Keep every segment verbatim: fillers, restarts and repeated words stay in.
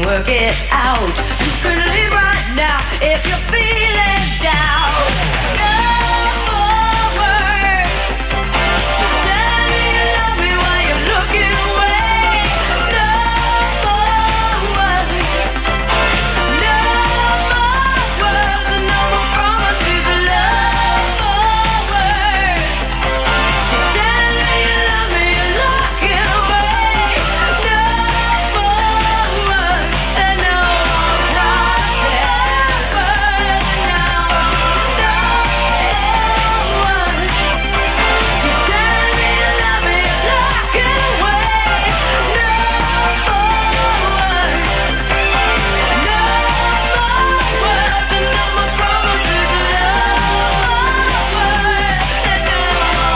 work it out. You can leave right now if you're feeling down. No more words. Tell me you love me while you're looking away. No more words. No more words and no more promises of love. More words. Tell me you love me, you're looking away. No more words and no more promises. Words and no, no more words. You tell me you love me, you're looking away. No more words. No more words and no more promises of love. Words and no,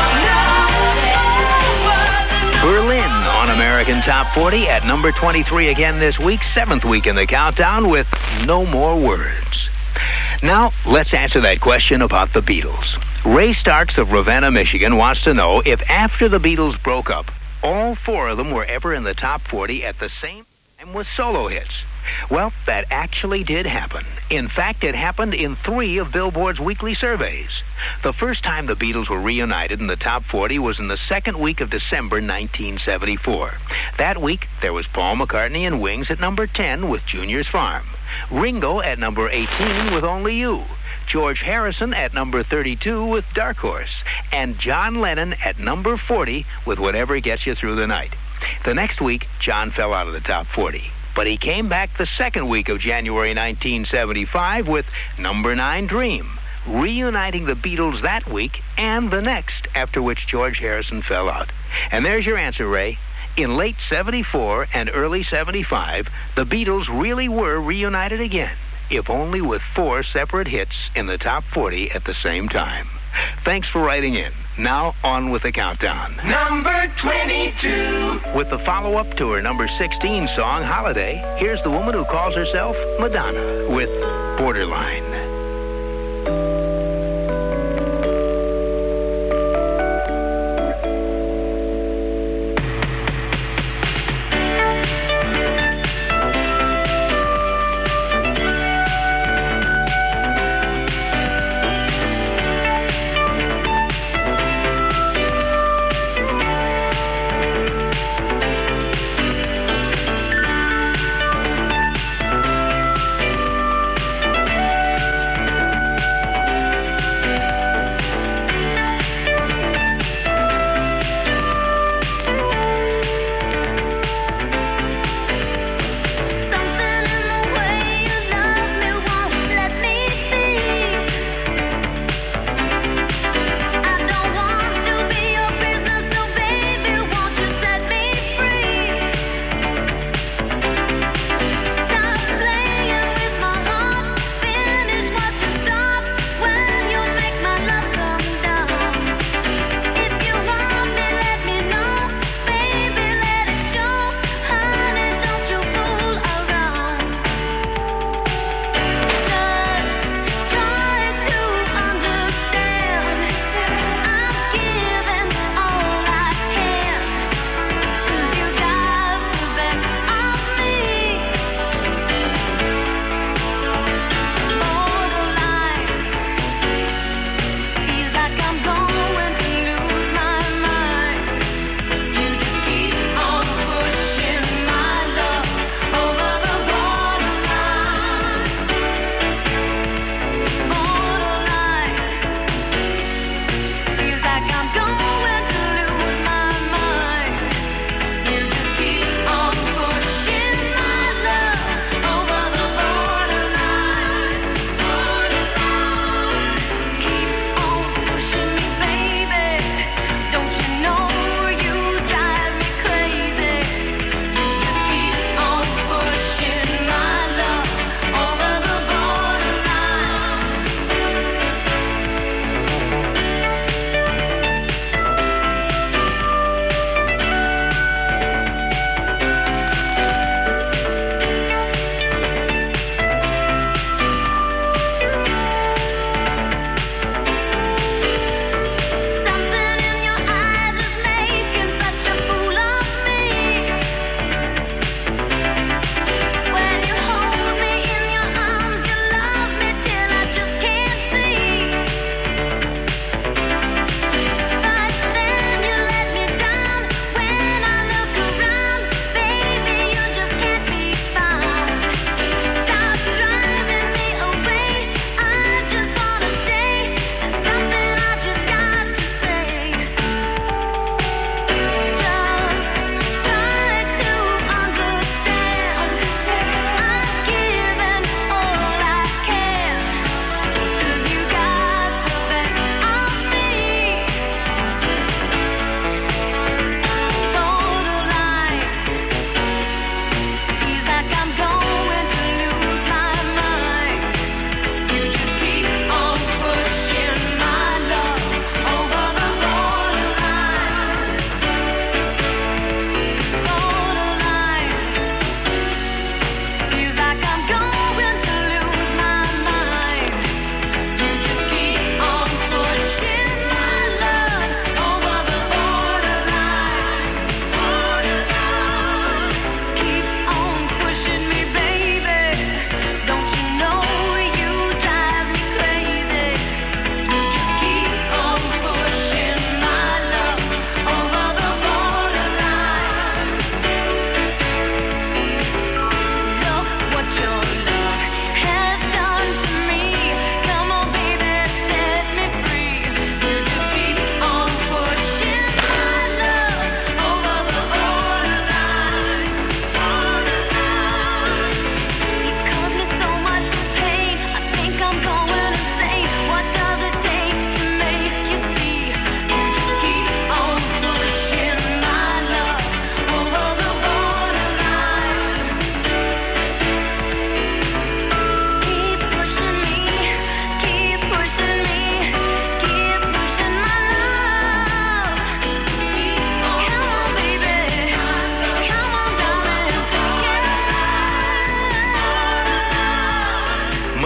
no more words and no. Berlin on American Top forty at number twenty-three again this week, seventh week in the countdown with No More Words. Now, let's answer that question about the Beatles. Ray Starks of Ravenna, Michigan wants to know if after the Beatles broke up, all four of them were ever in the top forty at the same time with solo hits. Well, that actually did happen. In fact, it happened in three of Billboard's weekly surveys. The first time the Beatles were reunited in the top forty was in the second week of December nineteen seventy-four. That week, there was Paul McCartney and Wings at number ten with Junior's Farm, Ringo at number eighteen with Only You, George Harrison at number thirty-two with Dark Horse, and John Lennon at number forty with Whatever Gets You Through the Night. The next week, John fell out of the top forty. But he came back the second week of January nineteen seventy-five with number nine Dream, reuniting the Beatles that week and the next, after which George Harrison fell out. And there's your answer, Ray. In late seventy-four and early seventy-five, the Beatles really were reunited again, if only with four separate hits in the top forty at the same time. Thanks for writing in. Now, on with the countdown. Number twenty-two. With the follow-up to her number sixteen song, Holiday, here's the woman who calls herself Madonna with Borderline.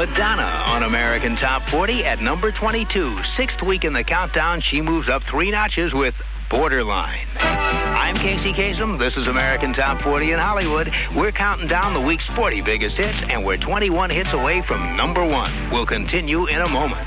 Madonna on American Top forty at number twenty-two. Sixth week in the countdown, she moves up three notches with Borderline. I'm Casey Kasem. This is American Top forty in Hollywood. We're counting down the week's forty biggest hits, and we're twenty-one hits away from number one. We'll continue in a moment.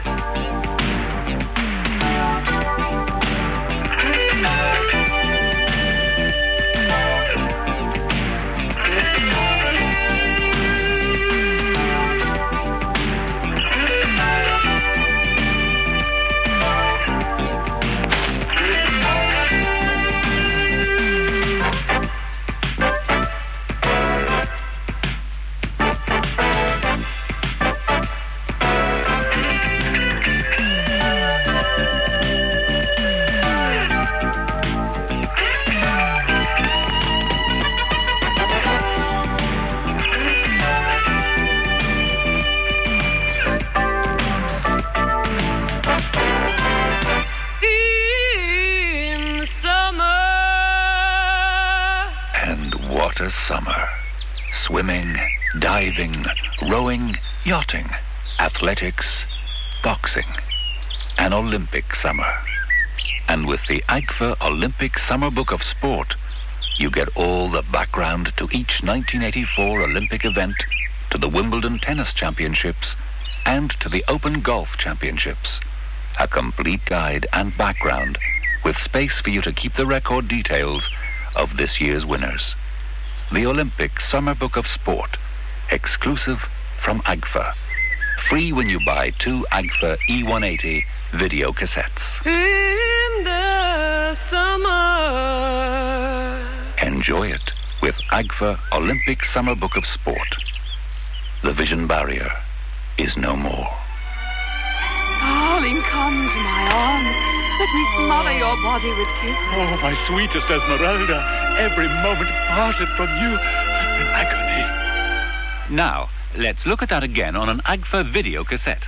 A summer. Swimming, diving, rowing, yachting, athletics, boxing. An Olympic summer. And with the A G F A Olympic Summer Book of Sport, you get all the background to each nineteen eighty-four Olympic event, to the Wimbledon Tennis Championships, and to the Open Golf Championships. A complete guide and background with space for you to keep the record details of this year's winners. The Olympic Summer Book of Sport, exclusive from A G F A. Free when you buy two A G F A E one eighty video cassettes. In the summer. Enjoy it with A G F A Olympic Summer Book of Sport. The vision barrier is no more. Darling, come to my arms. Let me smother your body with kisses. Oh, my sweetest Esmeralda, every moment parted from you has been agony. Now, let's look at that again on an A G F A video cassette.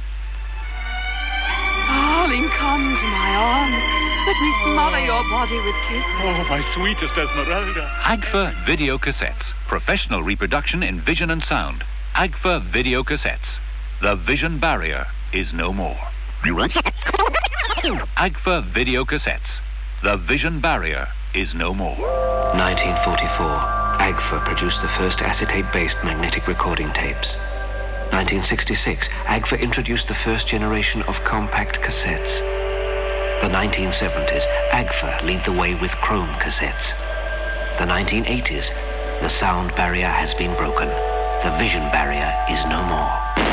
Darling, come to my arms. Let me smother your body with kisses. Oh, my sweetest Esmeralda. A G F A video cassettes. Professional reproduction in vision and sound. A G F A video cassettes. The vision barrier is no more. A G F A video cassettes. The vision barrier is no more. nineteen forty-four. A G F A produced the first acetate-based magnetic recording tapes. nineteen sixty-six. A G F A introduced the first generation of compact cassettes. The nineteen seventies. A G F A lead the way with chrome cassettes. The nineteen eighties. The sound barrier has been broken. The vision barrier is no more.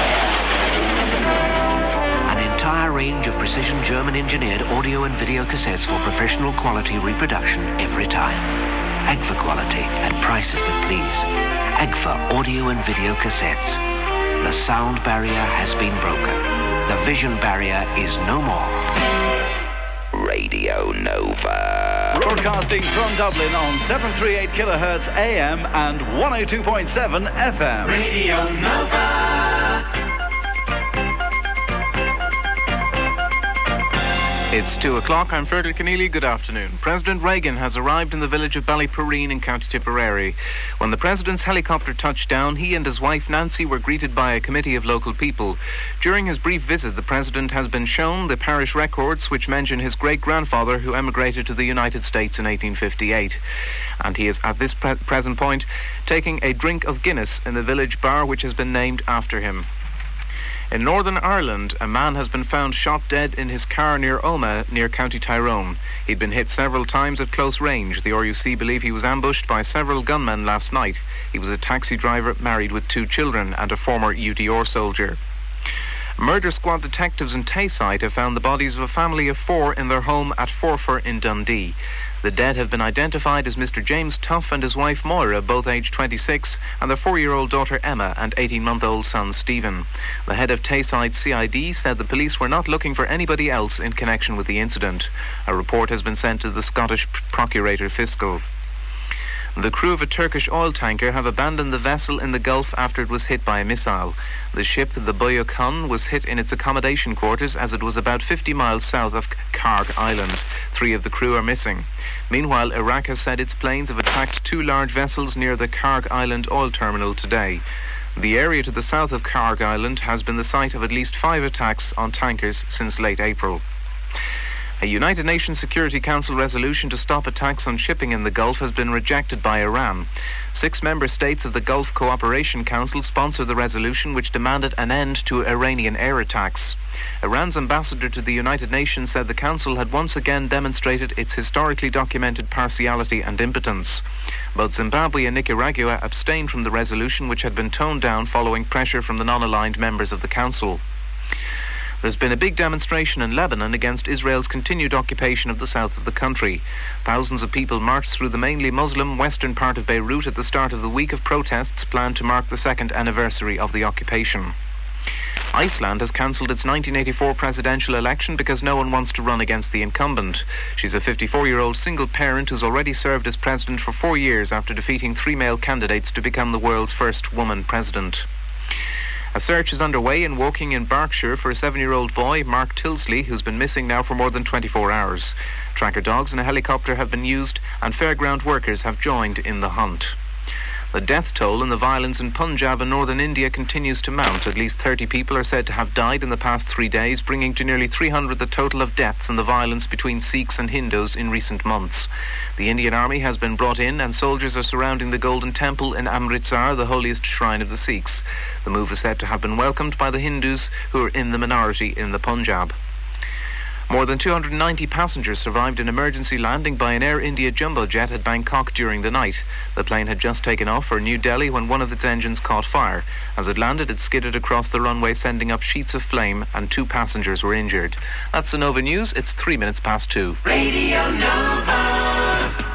An entire range of precision German-engineered audio and video cassettes for professional quality reproduction every time. A G F A quality at prices that please. A G F A audio and video cassettes. The sound barrier has been broken. The vision barrier is no more. Radio Nova. Broadcasting from Dublin on seven thirty-eight kilohertz A M and one oh two point seven F M. Radio Nova. It's two o'clock. I'm Fergal Keneally. Good afternoon. President Reagan has arrived in the village of Ballyporeen in County Tipperary. When the president's helicopter touched down, he and his wife Nancy were greeted by a committee of local people. During his brief visit, the president has been shown the parish records which mention his great-grandfather who emigrated to the United States in eighteen fifty-eight. And he is, at this pre- present point, taking a drink of Guinness in the village bar which has been named after him. In Northern Ireland, a man has been found shot dead in his car near Omagh, near County Tyrone. He'd been hit several times at close range. The R U C believe he was ambushed by several gunmen last night. He was a taxi driver married with two children and a former U T R soldier. Murder squad detectives in Tayside have found the bodies of a family of four in their home at Forfar in Dundee. The dead have been identified as Mister James Tuff and his wife Moira, both aged twenty-six, and their four-year-old daughter Emma and eighteen-month-old son Stephen. The head of Tayside C I D said the police were not looking for anybody else in connection with the incident. A report has been sent to the Scottish Procurator Fiscal. The crew of a Turkish oil tanker have abandoned the vessel in the Gulf after it was hit by a missile. The ship, the Boyokun, was hit in its accommodation quarters as it was about fifty miles south of Karg Island. Three of the crew are missing. Meanwhile, Iraq has said its planes have attacked two large vessels near the Karg Island oil terminal today. The area to the south of Carg Island has been the site of at least five attacks on tankers since late April. A United Nations Security Council resolution to stop attacks on shipping in the Gulf has been rejected by Iran. Six member states of the Gulf Cooperation Council sponsored the resolution, which demanded an end to Iranian air attacks. Iran's ambassador to the United Nations said the Council had once again demonstrated its historically documented partiality and impotence. Both Zimbabwe and Nicaragua abstained from the resolution, which had been toned down following pressure from the non-aligned members of the Council. There's been a big demonstration in Lebanon against Israel's continued occupation of the south of the country. Thousands of people marched through the mainly Muslim western part of Beirut at the start of the week of protests planned to mark the second anniversary of the occupation. Iceland has cancelled its nineteen eighty-four presidential election because no one wants to run against the incumbent. She's a fifty-four-year-old single parent who's already served as president for four years after defeating three male candidates to become the world's first woman president. A search is underway in Woking in Berkshire for a seven-year-old boy, Mark Tilsley, who's been missing now for more than twenty-four hours. Tracker dogs and a helicopter have been used, and fairground workers have joined in the hunt. The death toll in the violence in Punjab in northern India continues to mount. At least thirty people are said to have died in the past three days, bringing to nearly three hundred the total of deaths in the violence between Sikhs and Hindus in recent months. The Indian Army has been brought in, and soldiers are surrounding the Golden Temple in Amritsar, the holiest shrine of the Sikhs. The move is said to have been welcomed by the Hindus, who are in the minority in the Punjab. More than two hundred ninety passengers survived an emergency landing by an Air India jumbo jet at Bangkok during the night. The plane had just taken off for New Delhi when one of its engines caught fire. As it landed, it skidded across the runway, sending up sheets of flame, and two passengers were injured. That's the Nova News. It's three minutes past two. Radio Nova.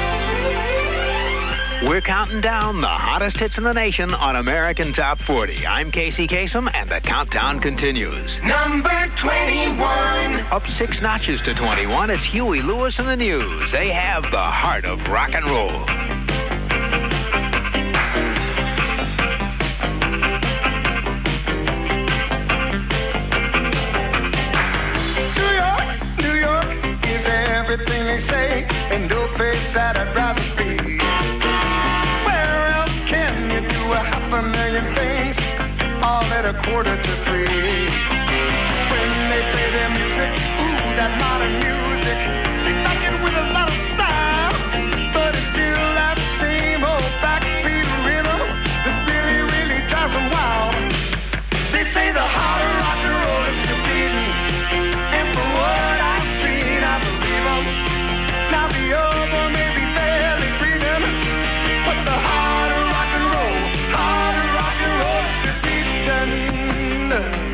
We're counting down the hottest hits in the nation on American Top forty. I'm Casey Kasem, and the countdown continues. Number twenty-one. Up six notches to twenty-one, it's Huey Lewis and the News. They have the heart of rock and roll. New York, New York is everything they say, and no place that I'd rather be. A half a million things, all at a quarter to three. When they play their music, ooh, that modern music, they back it with a lot of style, but it's still that same old backbeat rhythm that really, really drives them wild. They say the heart of rock and roll is still beating, and from what I've seen, I believe them. Now the other may be barely breathing, but the heart of rock and roll, heart of rock and roll is still beating.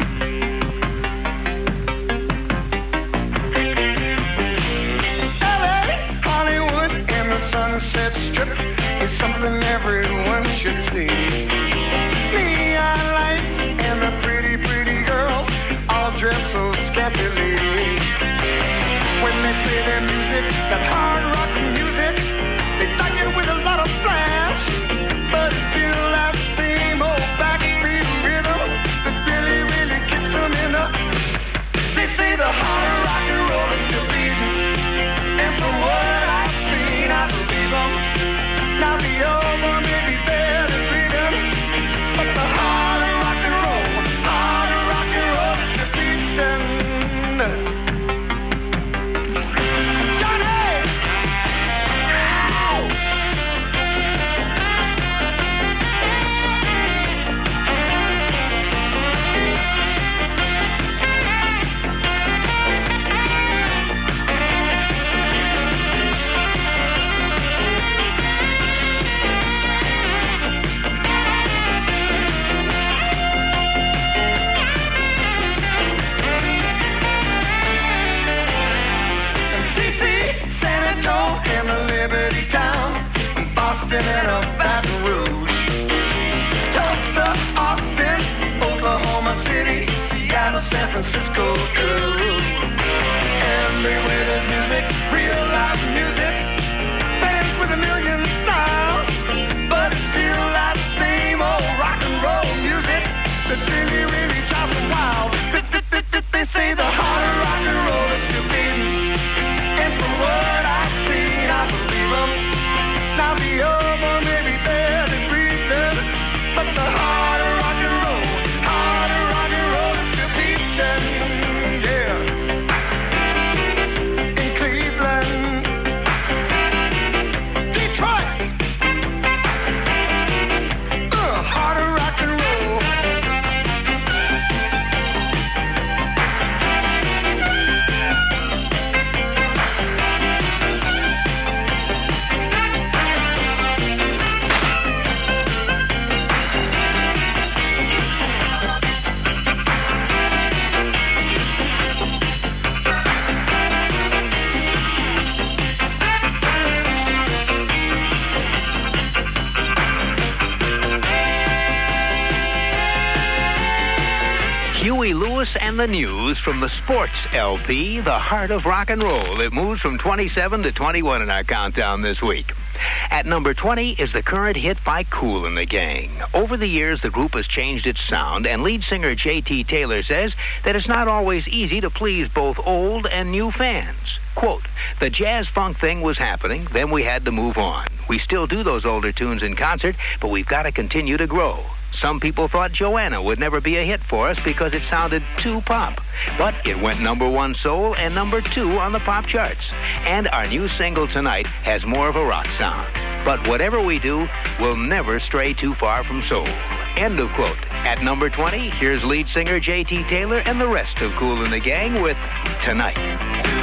L A, Hollywood, and the Sunset Strip is something everyone should see. Neon lights and the pretty, pretty girls all dress so scantily. When they play their music, that hard rock music, they back it with a lot of flash, but it's still that same old backbeat rhythm that really, really kicks them in the... They say the heart of rock and roll is still beating, and from what I've seen, I believe them. Now the old one may be barely breathing, but the heart of rock and roll, heart of rock and roll is still beating. Boston and a Baton Rouge, Tulsa, Austin, Oklahoma City, Seattle, San Francisco, too. Everywhere there's music, real live music, bands with a million styles, but it's still that same old rock and roll music that really, really drives them wild. They say the heart of rock and roll is still beating, and from what I've seen, I believe them. Now the other may be barely breathing, but the heart Huey Lewis and the News from the Sports L P, The Heart of Rock and Roll. It moves from twenty-seven to twenty-one in our countdown this week. At number twenty is the current hit by Kool and the Gang. Over the years, the group has changed its sound, and lead singer J T Taylor says that it's not always easy to please both old and new fans. Quote, the jazz funk thing was happening, then we had to move on. We still do those older tunes in concert, but we've got to continue to grow. Some people thought Joanna would never be a hit for us because it sounded too pop. But it went number one soul and number two on the pop charts. And our new single tonight has more of a rock sound. But whatever we do, we'll never stray too far from soul. End of quote. At number twenty, here's lead singer J T Taylor and the rest of Kool and the Gang with Tonight.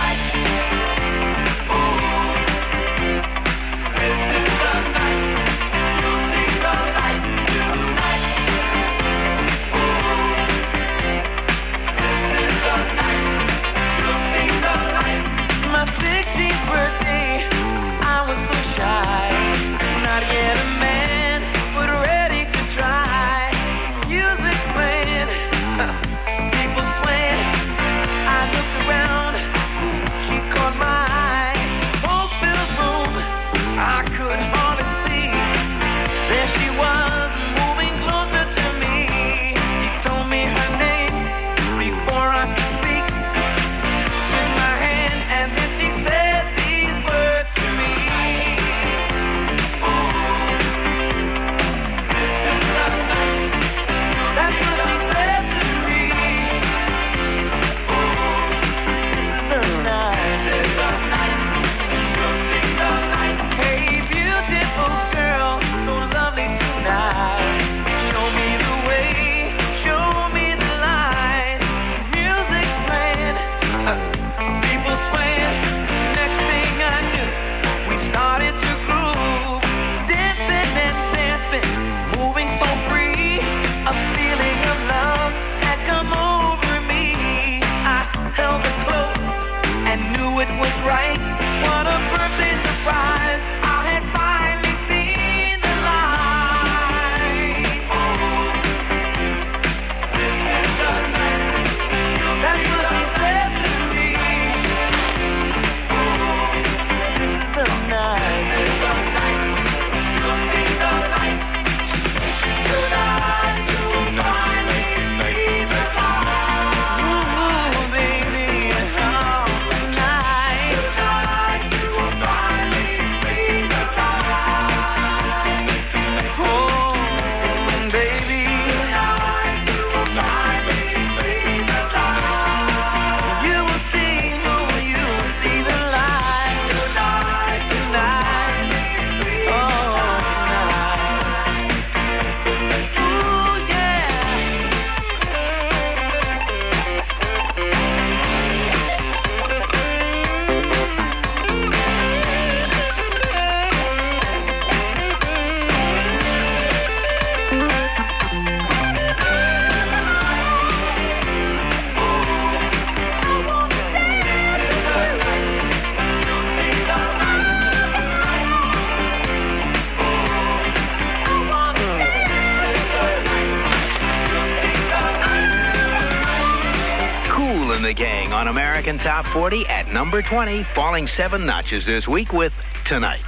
The Gang on American Top forty at number twenty, falling seven notches this week with Tonight.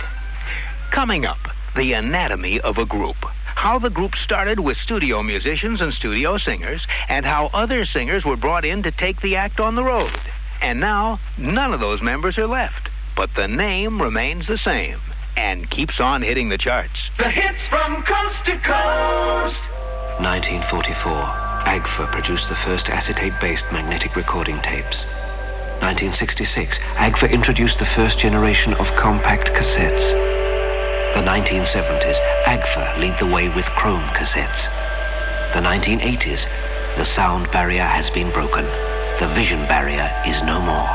Coming up, the anatomy of a group. How the group started with studio musicians and studio singers, and how other singers were brought in to take the act on the road. And now, none of those members are left, but the name remains the same and keeps on hitting the charts. The hits from coast to coast. nineteen forty-four. A G F A produced the first acetate-based magnetic recording tapes. nineteen sixty-six. A G F A introduced the first generation of compact cassettes. The nineteen seventies. A G F A lead the way with chrome cassettes. The nineteen eighties. The sound barrier has been broken. The vision barrier is no more.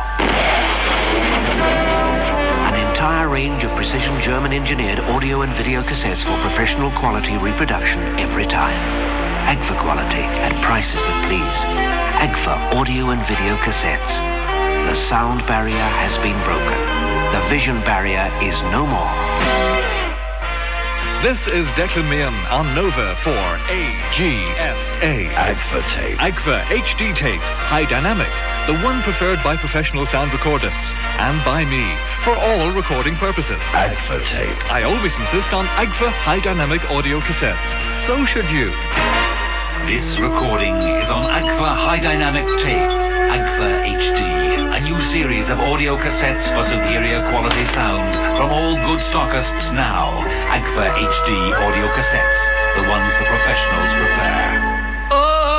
An entire range of precision German-engineered audio and video cassettes for professional quality reproduction every time. A G F A quality at prices that please. A G F A audio and video cassettes. The sound barrier has been broken. The vision barrier is no more. This is Declan Meehan on Nova for A G F A. Agfa tape. Agfa H D tape. High dynamic. The one preferred by professional sound recordists. And by me. For all recording purposes. Agfa tape. I always insist on Agfa high dynamic audio cassettes. So should you. This recording is on Agfa high dynamic tape. Agfa H D. A new series of audio cassettes for superior quality sound from all good stockists now. Agfa H D audio cassettes, the ones the professionals prefer. Oh,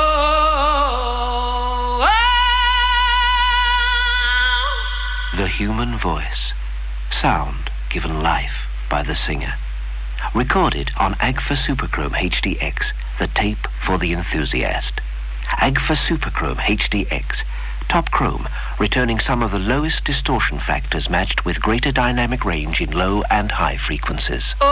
oh. The human voice. Sound given life by the singer. Recorded on Agfa Superchrome H D X, the tape for the enthusiast. Agfa Superchrome H D X. Top chrome, returning some of the lowest distortion factors matched with greater dynamic range in low and high frequencies. Oh,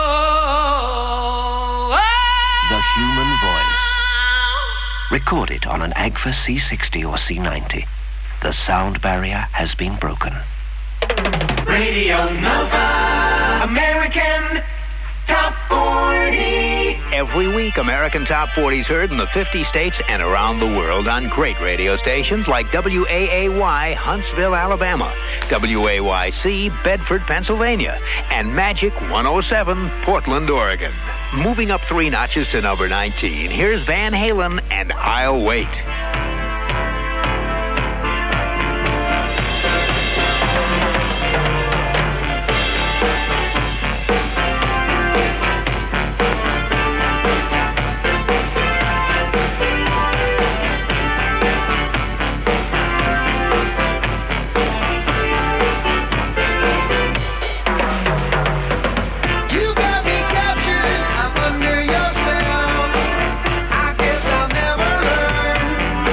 oh. The human voice. Recorded on an Agfa C sixty or C ninety. The sound barrier has been broken. Radio Nova, American Top forty. Every week, American Top forty is heard in the fifty states and around the world on great radio stations like W A A Y, Huntsville, Alabama, W A Y C, Bedford, Pennsylvania, and Magic one oh seven, Portland, Oregon. Moving up three notches to number nineteen, here's Van Halen and I'll Wait. You got me captured, I'm under your spell. I guess I'll never learn.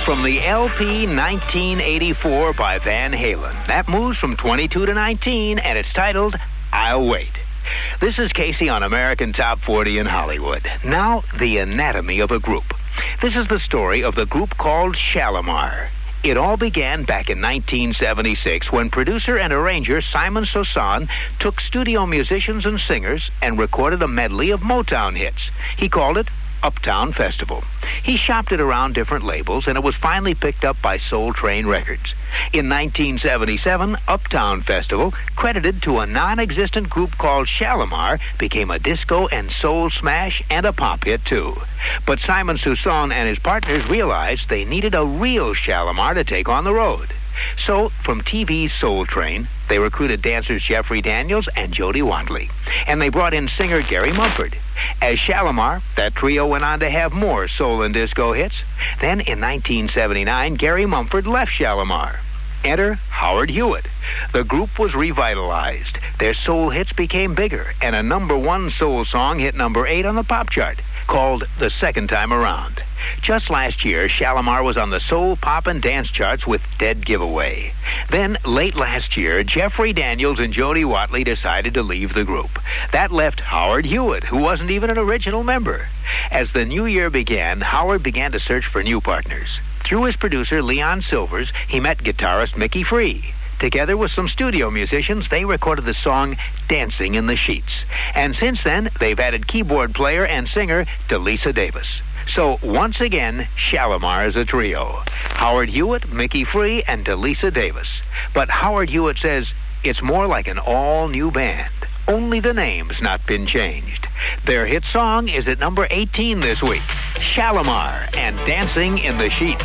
from the L P nineteen eighty-four by Van Halen. That moves from twenty-two to nineteen, and it's titled I'll Wait. This is Casey on American Top forty in Hollywood. Now, the anatomy of a group. This is the story of the group called Shalimar. It all began back in nineteen seventy-six when producer and arranger Simon Soussan took studio musicians and singers and recorded a medley of Motown hits. He called it Uptown Festival. He shopped it around different labels, and it was finally picked up by Soul Train Records. In nineteen seventy-seven, Uptown Festival, credited to a non-existent group called Shalimar, became a disco and soul smash and a pop hit, too. But Simon Soussan and his partners realized they needed a real Shalimar to take on the road. So, from T V's Soul Train, they recruited dancers Jeffrey Daniels and Jody Watley. And they brought in singer Gary Mumford. As Shalimar, that trio went on to have more soul and disco hits. Then, in nineteen seventy-nine, Gary Mumford left Shalimar. Enter Howard Hewitt. The group was revitalized. Their soul hits became bigger, and a number one soul song hit number eight on the pop chart, called The Second Time Around. Just last year, Shalimar was on the soul, pop, and dance charts with Dead Giveaway. Then, late last year, Jeffrey Daniels and Jody Watley decided to leave the group. That left Howard Hewitt, who wasn't even an original member. As the new year began, Howard began to search for new partners. Through his producer, Leon Silvers, he met guitarist Mickey Free. Together with some studio musicians, they recorded the song Dancing in the Sheets. And since then, they've added keyboard player and singer Delisa Davis. So, once again, Shalimar is a trio. Howard Hewitt, Mickey Free, and Delisa Davis. But Howard Hewitt says it's more like an all-new band. Only the name's not been changed. Their hit song is at number eighteen this week. Shalimar and Dancing in the Sheets.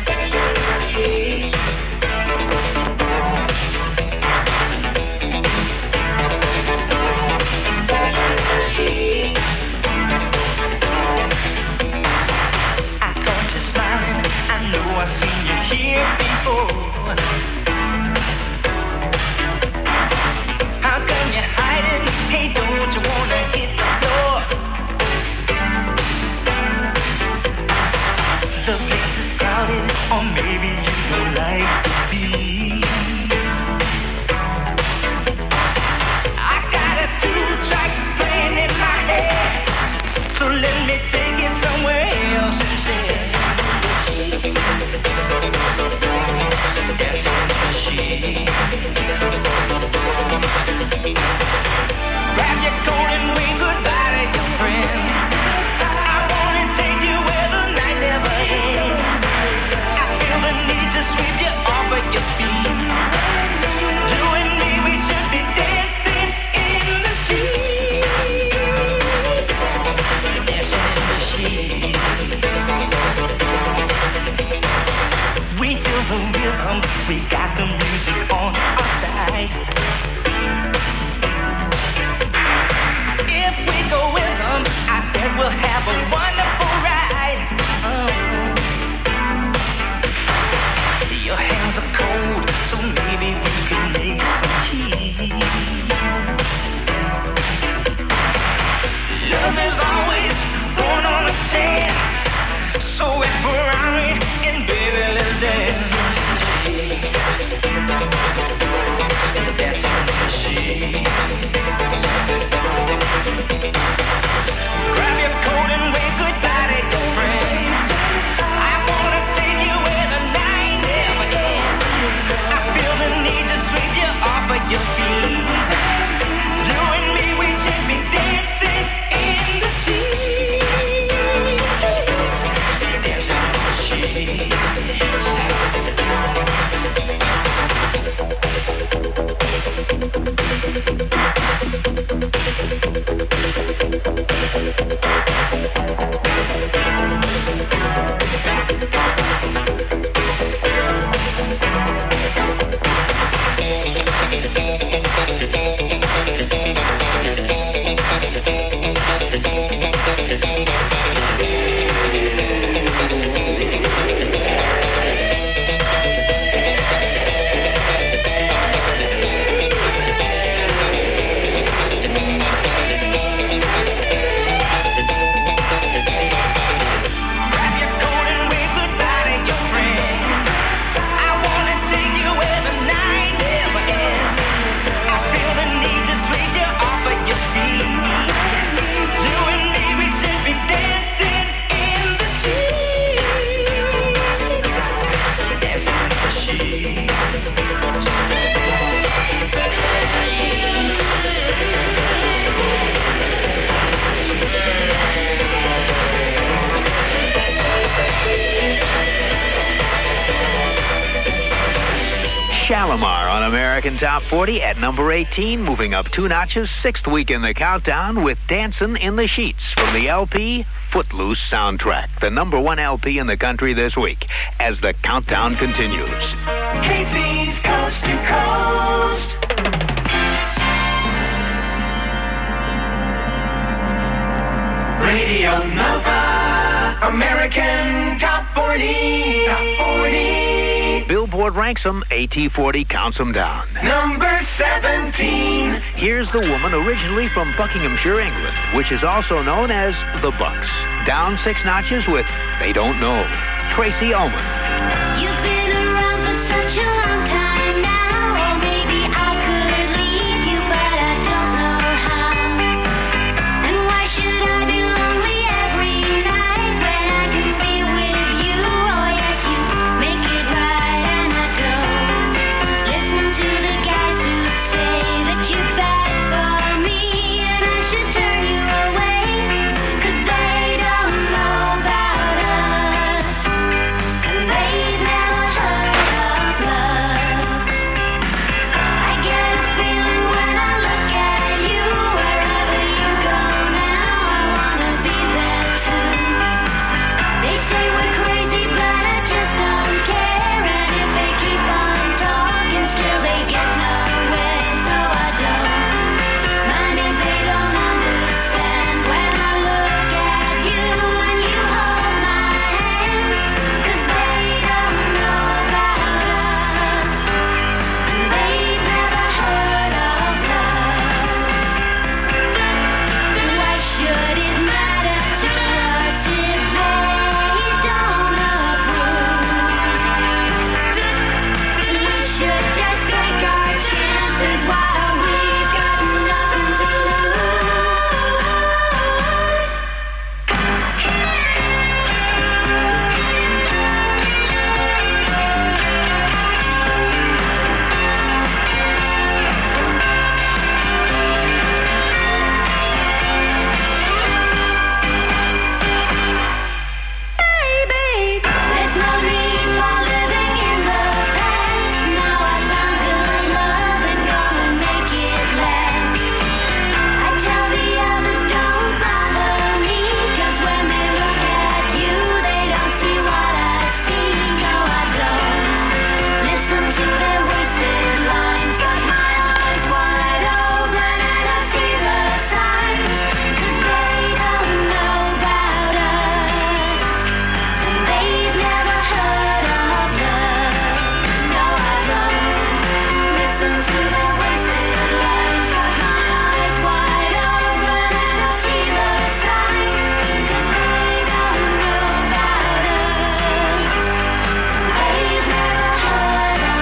I've seen you here before. How come you're hiding? Hey, don't you wanna hit the floor? The place is crowded, or maybe you don't like to be. I got a two-track playing in my head, so let me take you somewhere else instead. Grab your coat and wave goodbye to your friend. I wanna take you where the night never ends. I feel the need to sweep you off of your feet. You and me, we should be dancing in the sheets. Dancing in the sheets. We feel the rhythm, we got the music on our side. If we go with them, I bet we'll have a wonderful ride. Oh. Your hands are cold, so maybe we can make some heat. Love is always born on a chance, so if we're out and baby, let's dance. Dancing in the sheets. Grab your coat and wave goodbye to your friend. I wanna take you where the night never ends. I feel the need to sweep you off of your feet. You and me, we should be dancing in the sheets. Dancing in the sheets. Shalimar on American Top forty at number eighteen, moving up two notches, sixth week in the countdown with Dancin' in the Sheets from the L P Footloose soundtrack, the number one L P in the country this week, as the countdown continues. Casey's Coast to Coast. Radio Nova, American Top forty, Top forty. Billboard ranks them, A T forty counts them down. Number seventeen. Here's the woman originally from Buckinghamshire, England, which is also known as the Bucks. Down six notches with They Don't Know, Tracy Ullman. You've been around for such a long time now, or maybe I could leave you, but I don't know how. And why should I be lonely every night when I can be with you? Oh yes, you make it right, and I don't listen to the guys who say that you're bad for me, and I should turn you away, 'cause they don't know about us, and they've never heard of love. I get a feeling when I look at you, wherever you go now, I wanna be there too. They say we're crazy, but I just don't care, and if they keep on talking, still they get nowhere, so I don't mind if they don't understand when I look at you and you hold my hand, 'cause they don't know about us, and they've never heard of love. Why should it matter to us if they don't approve? We should just take our chances while we've got nothing to Baby, there's no need for living in the past. Now I found good love and gonna make it last. I tell the others don't bother me, 'cause when they look at you, they don't see what I see. No, I don't listen to their wasted lines. Got my eyes wide open and I see the signs, 'cause they don't know about us, and they've never heard of love. No, I don't listen to their wasted lines. Got my eyes wide open and I see the signs, 'cause they don't know about us, and they've never heard of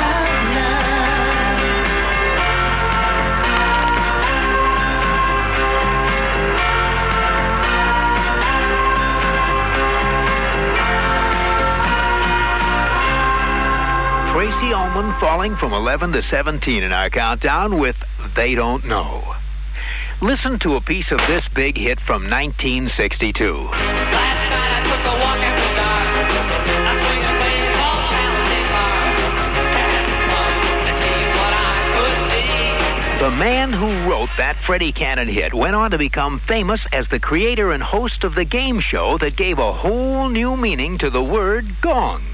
Tracy Ullman falling from eleven to seventeen in our countdown with They Don't Know. Listen to a piece of this big hit from nineteen sixty-two. Last night I took a walk after dark. I swing a baseball down the bar. Had fun and see what I could see. The man who wrote that Freddie Cannon hit went on to become famous as the creator and host of the game show that gave a whole new meaning to the word gong.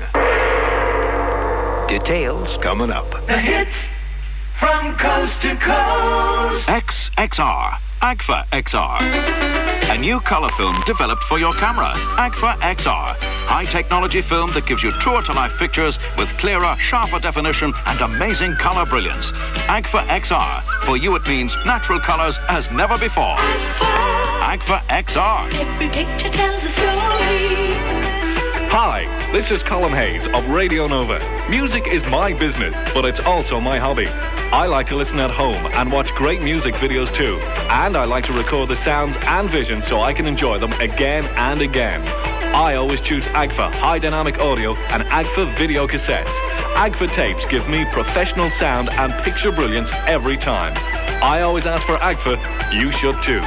Details coming up. The hits from coast to coast. X X R, Agfa X R. A new color film developed for your camera. Agfa X R. High technology film that gives you truer to life pictures with clearer, sharper definition and amazing color brilliance. Agfa X R. For you it means natural colors as never before. Agfa X R. Every picture tells a story. Hi, this is Colin Hayes of Radio Nova. Music is my business, but it's also my hobby. I like to listen at home and watch great music videos too. And I like to record the sounds and vision so I can enjoy them again and again. I always choose Agfa High Dynamic Audio and Agfa Video Cassettes. Agfa tapes give me professional sound and picture brilliance every time. I always ask for Agfa. You should too.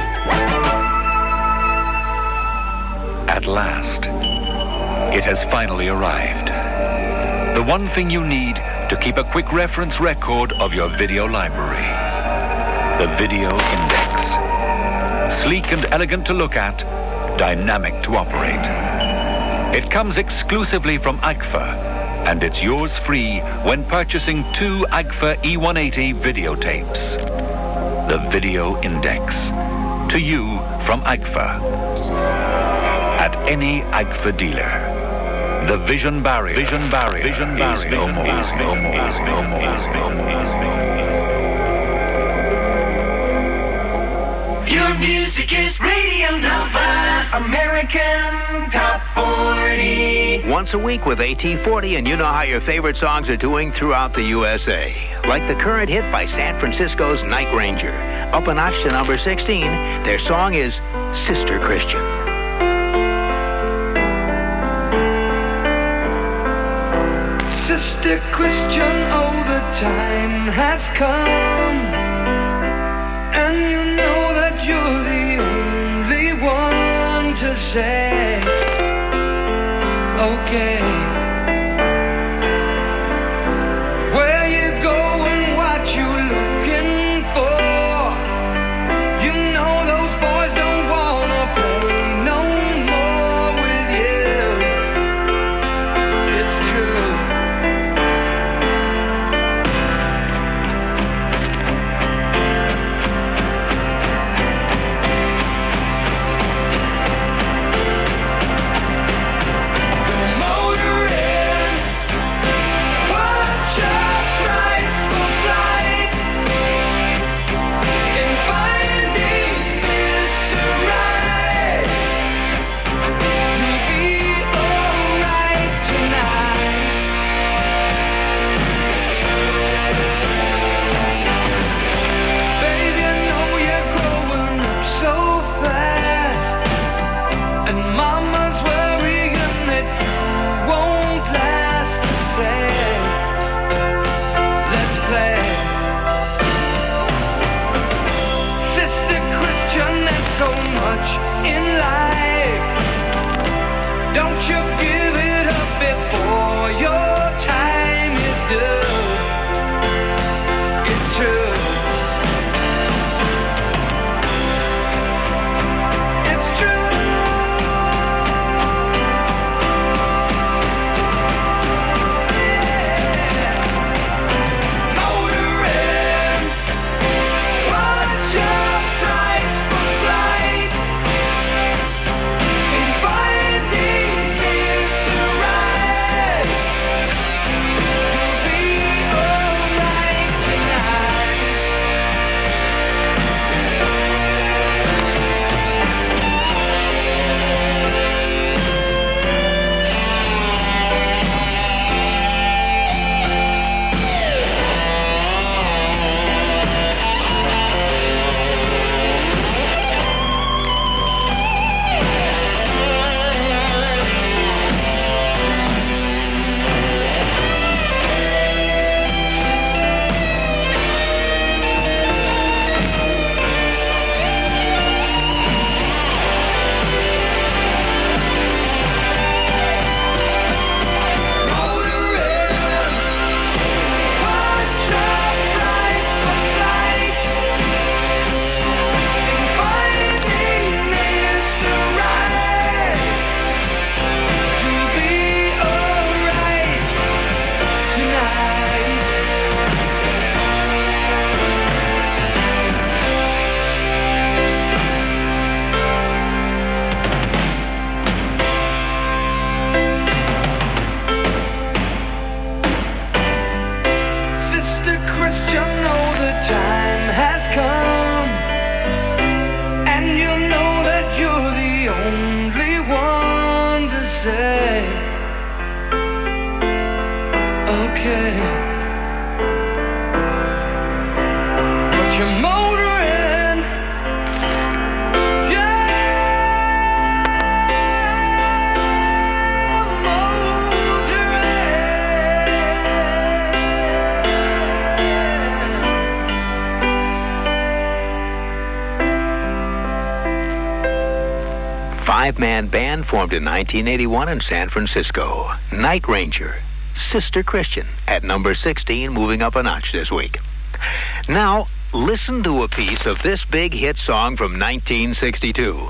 At last, it has finally arrived. The one thing you need to keep a quick reference record of your video library. The Video Index. Sleek and elegant to look at, dynamic to operate. It comes exclusively from Agfa, and it's yours free when purchasing two Agfa E one eighty videotapes. The Video Index. To you from Agfa. At any Agfa dealer. The vision barrier, vision barrier, vision barrier, no more, no more, no more, no more. Your music is Radio Nova, American Top forty. Once a week with A T forty, and you know how your favorite songs are doing throughout the U S A. Like the current hit by San Francisco's Night Ranger. Up a notch to number sixteen, their song is Sister Christian. Sister Christian, oh, the time has come, and you know that you're the only one to say, okay, where you going, what you looking for, you know those boys don't wanna play no more with you, it's true. Five-man band formed in nineteen eighty-one in San Francisco. Night Ranger. Sister Christian at number sixteen, moving up a notch this week. Now, listen to a piece of this big hit song from nineteen sixty-two.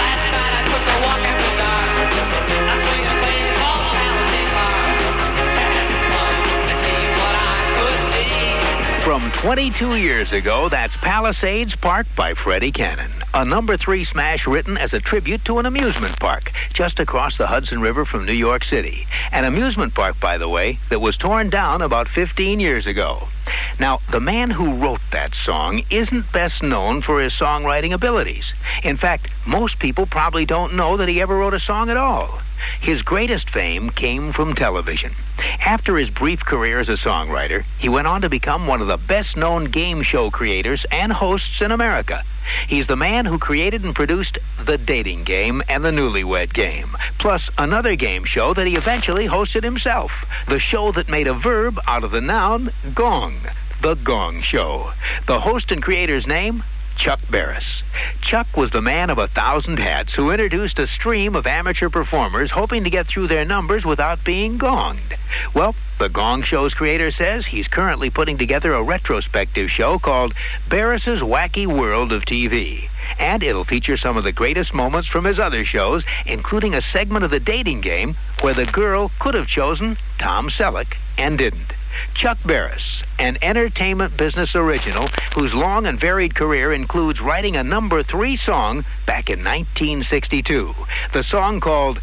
From twenty-two years ago, that's Palisades Park by Freddie Cannon, a number three smash written as a tribute to an amusement park just across the Hudson River from New York City. An amusement park, by the way, that was torn down about fifteen years ago. Now, the man who wrote that song isn't best known for his songwriting abilities. In fact, most people probably don't know that he ever wrote a song at all. His greatest fame came from television. After his brief career as a songwriter, he went on to become one of the best-known game show creators and hosts in America. He's the man who created and produced The Dating Game and The Newlywed Game, plus another game show that he eventually hosted himself, the show that made a verb out of the noun gong, The Gong Show. The host and creator's name? Chuck Barris. Chuck was the man of a thousand hats who introduced a stream of amateur performers hoping to get through their numbers without being gonged. Well, the Gong Show's creator says he's currently putting together a retrospective show called Barris's Wacky World of T V. And it'll feature some of the greatest moments from his other shows, including a segment of The Dating Game where the girl could have chosen Tom Selleck and didn't. Chuck Barris, an entertainment business original whose long and varied career includes writing a number three song back in nineteen sixty-two. The song called